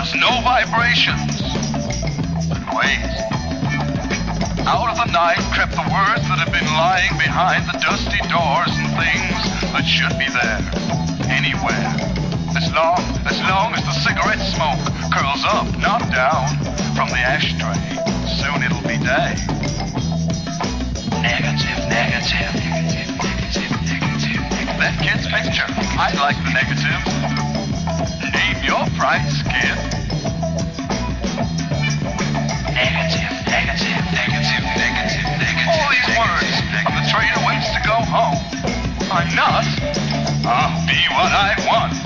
There's no vibrations. Wait. Out of the night crept the words that have been lying behind the dusty doors and things that should be there, anywhere. As long as the cigarette smoke curls up, not down, from the ashtray, soon it'll be day. Negative, negative, negative, negative, negative, negative. That kid's picture, I like the negatives. Name your price, kid. Negative, negative, negative, negative, negative. All these words from the trader waits to go home. I'm not. I'll be what I want.